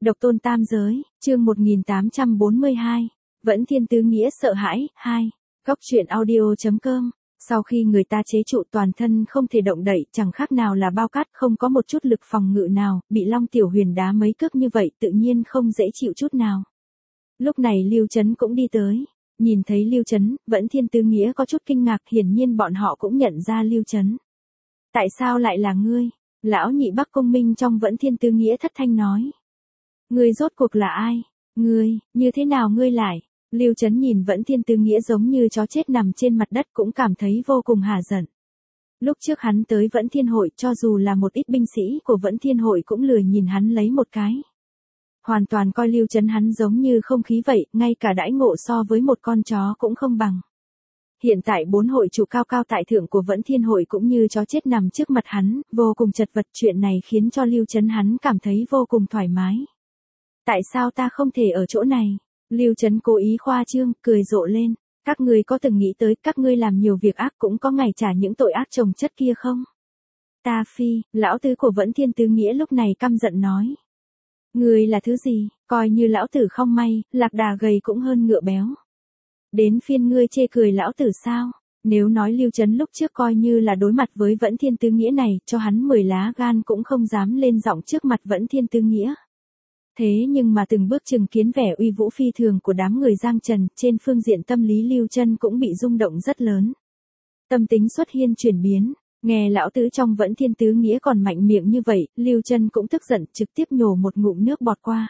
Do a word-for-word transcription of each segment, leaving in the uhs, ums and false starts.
Độc tôn tam giới, chương một nghìn tám trăm bốn mươi hai. Vẫn thiên tứ nghĩa sợ hãi, hai. Góc truyện audio chấm com. Sau khi người ta chế trụ toàn thân không thể động đậy, chẳng khác nào là bao cát, không có một chút lực phòng ngự nào, bị Long Tiểu Huyền đá mấy cước như vậy tự nhiên không dễ chịu chút nào. Lúc này Lưu Chấn cũng đi tới. Nhìn thấy Lưu Chấn, Vẫn Thiên Tứ Nghĩa có chút kinh ngạc, hiển nhiên bọn họ cũng nhận ra Lưu Chấn. Tại sao lại là ngươi? Lão nhị Bắc Công Minh trong Vẫn Thiên Tứ Nghĩa thất thanh nói. Ngươi rốt cuộc là ai? Ngươi, như thế nào ngươi lại? Lưu Chấn nhìn Vẫn Thiên Tứ Nghĩa giống như chó chết nằm trên mặt đất cũng cảm thấy vô cùng hả giận. Lúc trước hắn tới Vẫn Thiên Hội, cho dù là một ít binh sĩ của Vẫn Thiên Hội cũng lười nhìn hắn lấy một cái. Hoàn toàn coi Lưu Chấn hắn giống như không khí vậy, ngay cả đãi ngộ so với một con chó cũng không bằng. Hiện tại bốn hội chủ cao cao tại thượng của Vẫn Thiên Hội cũng như chó chết nằm trước mặt hắn, vô cùng chật vật, chuyện này khiến cho Lưu Chấn hắn cảm thấy vô cùng thoải mái. Tại sao ta không thể ở chỗ này? Lưu Chấn cố ý khoa trương, cười rộ lên. Các ngươi có từng nghĩ tới các ngươi làm nhiều việc ác cũng có ngày trả những tội ác chồng chất kia không? Ta phi, lão tứ của Vẫn Thiên Tứ Nghĩa lúc này căm giận nói. Ngươi là thứ gì, coi như lão tử không may, lạc đà gầy cũng hơn ngựa béo. Đến phiên ngươi chê cười lão tử sao? Nếu nói Lưu Chấn lúc trước coi như là đối mặt với Vẫn Thiên Tứ Nghĩa này, cho hắn mười lá gan cũng không dám lên giọng trước mặt Vẫn Thiên Tứ Nghĩa. Thế nhưng mà từng bước chứng kiến vẻ uy vũ phi thường của đám người Giang Trần, trên phương diện tâm lý Lưu Chân cũng bị rung động rất lớn. Tâm tính xuất hiện chuyển biến, nghe lão tứ trong Vẫn Thiên Tứ Nghĩa còn mạnh miệng như vậy, Lưu Chân cũng tức giận, trực tiếp nhổ một ngụm nước bọt qua.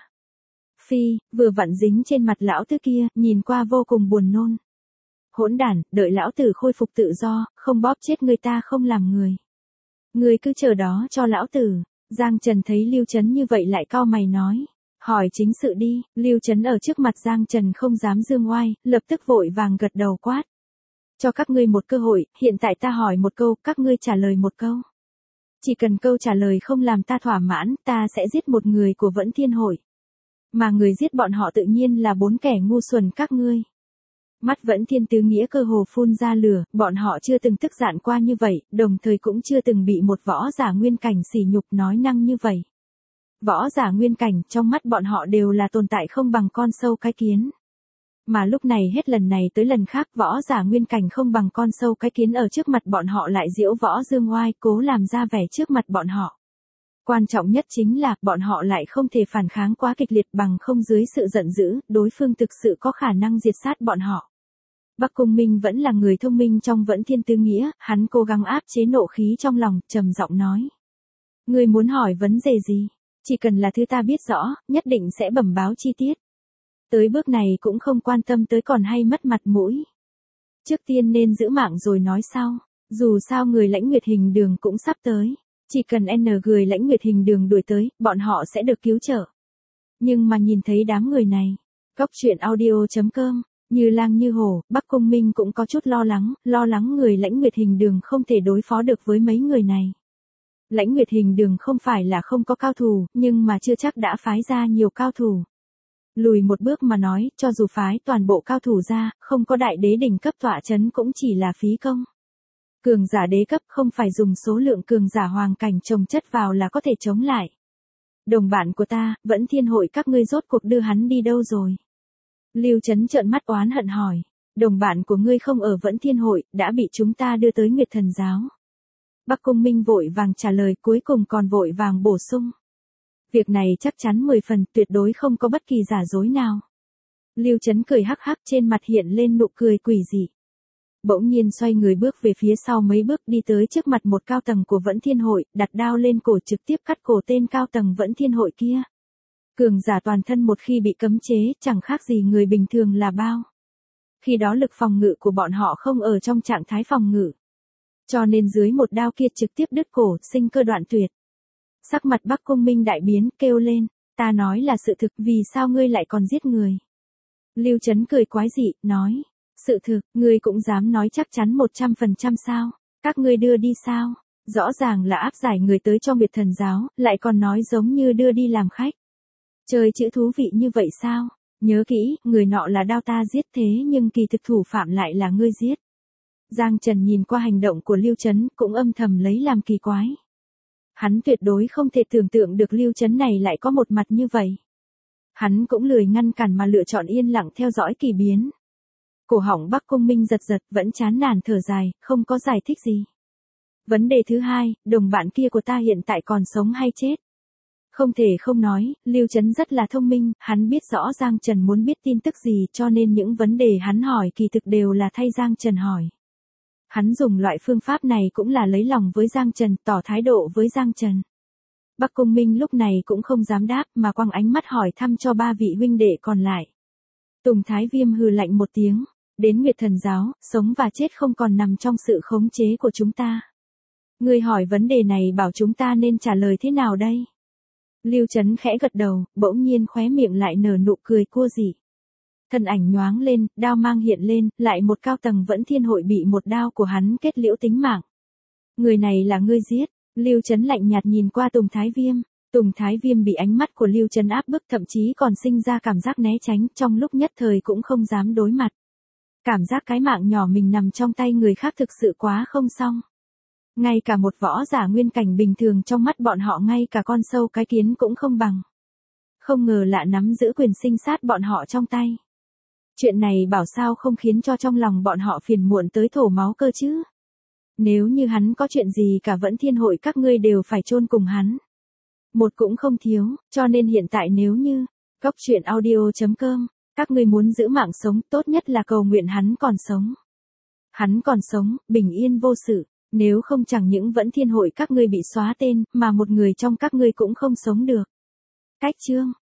Phi, vừa vặn dính trên mặt lão tứ kia, nhìn qua vô cùng buồn nôn. Hỗn đản, đợi lão tử khôi phục tự do, không bóp chết người ta không làm người. Người cứ chờ đó cho lão tử. Giang Trần thấy Lưu Chấn như vậy lại cau mày nói. Hỏi chính sự đi. Lưu Chấn ở trước mặt Giang Trần không dám dương oai, lập tức vội vàng gật đầu quát. Cho các ngươi một cơ hội, hiện tại ta hỏi một câu, các ngươi trả lời một câu. Chỉ cần câu trả lời không làm ta thỏa mãn, ta sẽ giết một người của Vẫn Thiên Hội. Mà người giết bọn họ tự nhiên là bốn kẻ ngu xuẩn các ngươi. Mắt Vẫn Thiên Tứ Nghĩa cơ hồ phun ra lửa, bọn họ chưa từng tức giận qua như vậy, đồng thời cũng chưa từng bị một võ giả nguyên cảnh sỉ nhục nói năng như vậy. Võ giả nguyên cảnh trong mắt bọn họ đều là tồn tại không bằng con sâu cái kiến. Mà lúc này hết lần này tới lần khác võ giả nguyên cảnh không bằng con sâu cái kiến ở trước mặt bọn họ lại giễu võ dương oai, cố làm ra vẻ trước mặt bọn họ. Quan trọng nhất chính là bọn họ lại không thể phản kháng quá kịch liệt, bằng không dưới sự giận dữ, đối phương thực sự có khả năng diệt sát bọn họ. Bắc Cung Minh vẫn là người thông minh trong Vẫn Thiên Tứ Nghĩa, hắn cố gắng áp chế nộ khí trong lòng, trầm giọng nói. Ngươi muốn hỏi vấn đề gì? Chỉ cần là thứ ta biết rõ, nhất định sẽ bẩm báo chi tiết. Tới bước này cũng không quan tâm tới còn hay mất mặt mũi. Trước tiên nên giữ mạng rồi nói sau, dù sao người Lãnh Nguyệt Hình Đường cũng sắp tới. Chỉ cần N người Lãnh Nguyệt Hình Đường đuổi tới, bọn họ sẽ được cứu trợ. Nhưng mà nhìn thấy đám người này, góc truyện audio chấm com, như lang như hổ, Bắc Cung Minh cũng có chút lo lắng, lo lắng người Lãnh Nguyệt Hình Đường không thể đối phó được với mấy người này. Lãnh Nguyệt Hình Đường không phải là không có cao thủ, nhưng mà chưa chắc đã phái ra nhiều cao thủ. Lùi một bước mà nói, cho dù phái toàn bộ cao thủ ra, không có đại đế đỉnh cấp tọa chấn cũng chỉ là phí công. Cường giả đế cấp không phải dùng số lượng cường giả hoàng cảnh chồng chất vào là có thể chống lại. Đồng bạn của ta, Vẫn Thiên Hội các ngươi rốt cuộc đưa hắn đi đâu rồi? Lưu Chấn trợn mắt oán hận hỏi. Đồng bạn của ngươi không ở Vẫn Thiên Hội, đã bị chúng ta đưa tới Nguyệt Thần Giáo. Bắc Cung Minh vội vàng trả lời, cuối cùng còn vội vàng bổ sung. Việc này chắc chắn mười phần, tuyệt đối không có bất kỳ giả dối nào. Lưu Chấn cười hắc hắc, trên mặt hiện lên nụ cười quỷ dị. Bỗng nhiên xoay người bước về phía sau mấy bước, đi tới trước mặt một cao tầng của Vẫn Thiên Hội, đặt đao lên cổ trực tiếp cắt cổ tên cao tầng Vẫn Thiên Hội kia. Cường giả toàn thân một khi bị cấm chế, chẳng khác gì người bình thường là bao. Khi đó lực phòng ngự của bọn họ không ở trong trạng thái phòng ngự. Cho nên dưới một đao kia trực tiếp đứt cổ, sinh cơ đoạn tuyệt. Sắc mặt Bắc Cung Minh đại biến, kêu lên, ta nói là sự thực, vì sao ngươi lại còn giết người? Lưu Chấn cười quái dị, nói, sự thực, ngươi cũng dám nói chắc chắn một trăm phần trăm sao? Các ngươi đưa đi sao? Rõ ràng là áp giải người tới cho Nguyệt Thần Giáo, lại còn nói giống như đưa đi làm khách. Chơi chữ thú vị như vậy sao? Nhớ kỹ, người nọ là đao ta giết thế nhưng kỳ thực thủ phạm lại là ngươi giết. Giang Trần nhìn qua hành động của Lưu Chấn cũng âm thầm lấy làm kỳ quái. Hắn tuyệt đối không thể tưởng tượng được Lưu Chấn này lại có một mặt như vậy. Hắn cũng lười ngăn cản mà lựa chọn yên lặng theo dõi kỳ biến. Cổ họng Bắc Cung Minh giật giật, vẫn chán nản thở dài, không có giải thích gì. Vấn đề thứ hai, đồng bạn kia của ta hiện tại còn sống hay chết? Không thể không nói, Lưu Chấn rất là thông minh, hắn biết rõ Giang Trần muốn biết tin tức gì cho nên những vấn đề hắn hỏi kỳ thực đều là thay Giang Trần hỏi. Hắn dùng loại phương pháp này cũng là lấy lòng với Giang Trần, tỏ thái độ với Giang Trần. Bắc Cung Minh lúc này cũng không dám đáp mà quăng ánh mắt hỏi thăm cho ba vị huynh đệ còn lại. Tùng Thái Viêm hừ lạnh một tiếng, đến Nguyệt Thần Giáo, sống và chết không còn nằm trong sự khống chế của chúng ta. Ngươi hỏi vấn đề này bảo chúng ta nên trả lời thế nào đây? Lưu Chấn khẽ gật đầu, bỗng nhiên khóe miệng lại nở nụ cười cua dị. Thân ảnh nhoáng lên, đao mang hiện lên, lại một cao tầng Vẫn Thiên Hội bị một đao của hắn kết liễu tính mạng. Người này là ngươi giết? Lưu Chấn lạnh nhạt nhìn qua Tùng Thái Viêm. Tùng Thái Viêm bị ánh mắt của Lưu Chấn áp bức, thậm chí còn sinh ra cảm giác né tránh, trong lúc nhất thời cũng không dám đối mặt. Cảm giác cái mạng nhỏ mình nằm trong tay người khác thực sự quá không xong. Ngay cả một võ giả nguyên cảnh bình thường trong mắt bọn họ, ngay cả con sâu cái kiến cũng không bằng. Không ngờ lạ nắm giữ quyền sinh sát bọn họ trong tay. Chuyện này bảo sao không khiến cho trong lòng bọn họ phiền muộn tới thổ máu cơ chứ. Nếu như hắn có chuyện gì cả Vẫn Thiên Hội các ngươi đều phải chôn cùng hắn. Một cũng không thiếu, cho nên hiện tại nếu như, góc truyện audio chấm com, các ngươi muốn giữ mạng sống tốt nhất là cầu nguyện hắn còn sống. Hắn còn sống, bình yên vô sự, nếu không chẳng những Vẫn Thiên Hội các ngươi bị xóa tên, mà một người trong các ngươi cũng không sống được. Cách chương